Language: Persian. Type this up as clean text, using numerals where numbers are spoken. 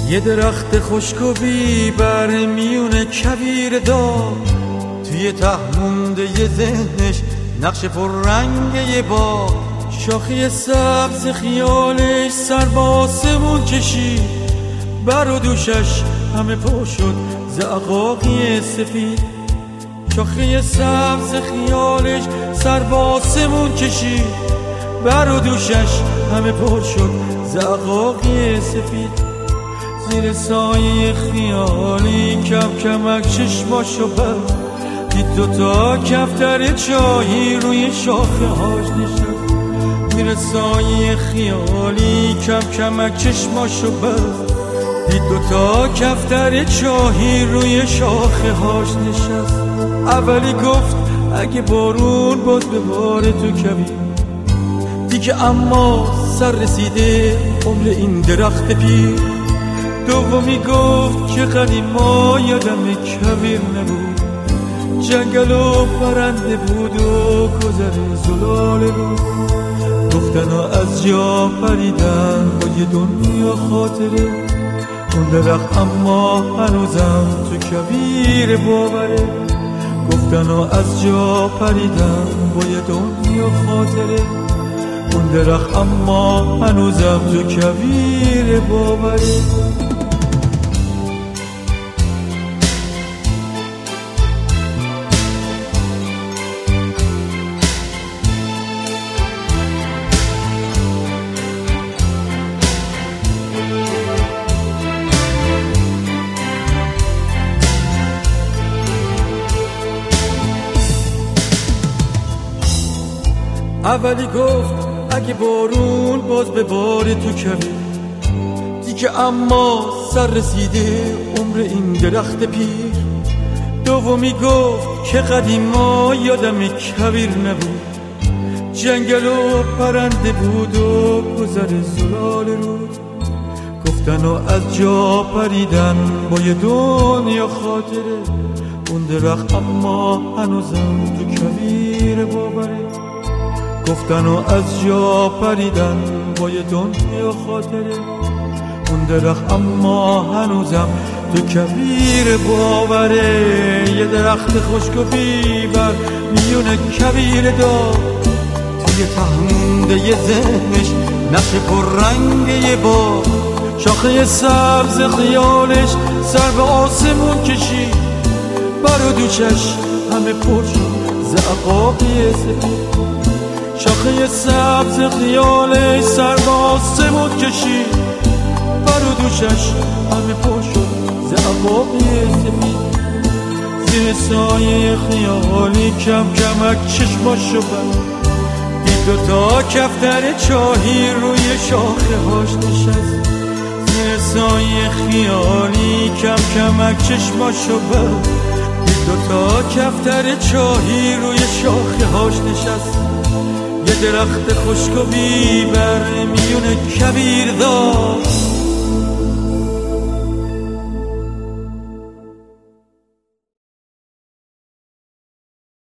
یه درخت خشک و بیبر میون کویر دار، توی ته مونده یه ذهنش نقش پررنگ یه باغ. شاخه سبز خیالش سر به آسمون کشید، بر و دوشش همه پر شد زعقاقی سفید. شاخه سبز خیالش سر به آسمون کشید، بر و دوشش همه پر شد زعقاقی سفید. زیر سایه خیالی کم کمک چشماشو بست، دید دوتا کفتر چاهی روی شاخه هاش نشست. زیر سایه خیالی کم کمک چشماشو بست، دید دوتا کفتر چاهی روی شاخه هاش نشست. اولی گفت اگه بارون باز بباره تو کویر، دیگه اما سر رسیده عمر این درخت پیر. دومی گفت که قدیما یادم کویر نبود، جنگل و پرنده بود و گذر زلاله بود. گفتنا از جا پریدن با یه دنیا خاطره، اون درخت اما هنوزم تو کویر باوره. گفتنا از جا پریدن با یه دنیا خاطره، اون درخت اما هنوزم تو کویر باوره. اولی گفت اگه بارون باز بباره تو کویر، دیگه اما سر رسیده عمر این درخت پیر. دومی گفت که قدیما یادم کویر نبود، جنگل و پرنده بود و گذر زلال رود. گفتنو از جا پریدن با یه دنیا خاطره، اون درخت اما هنوزم تو کویر باوره. گفتنو از جا پریدن با یه دنیا خاطره، اون درخت اما هنوزم تو کویر باوره. یه درخت خشک و بیبر میون کویر دار، توی ته مونده یه ذهنش نقش پررنگ یه باغ. شاخه سبز خیالش سر به آسمون کشید، بر و دوشش همه پر شد زعقاقی سفید. شاخه سبز خیالش سر به آسمون کشید، بر و دوشش همه پر شد زعقاقی سفید. زیر سایه خیالی کم کمک چشماشو بست، دید دوتا کفتر چاهی روی شاخه هاش نشست. زیر سایه خیالی کم کمک چشماشو بست، دید دوتا کفتر چاهی روی شاخه هاش نشست. یه درخت خشک و بیبر میون کویر دار،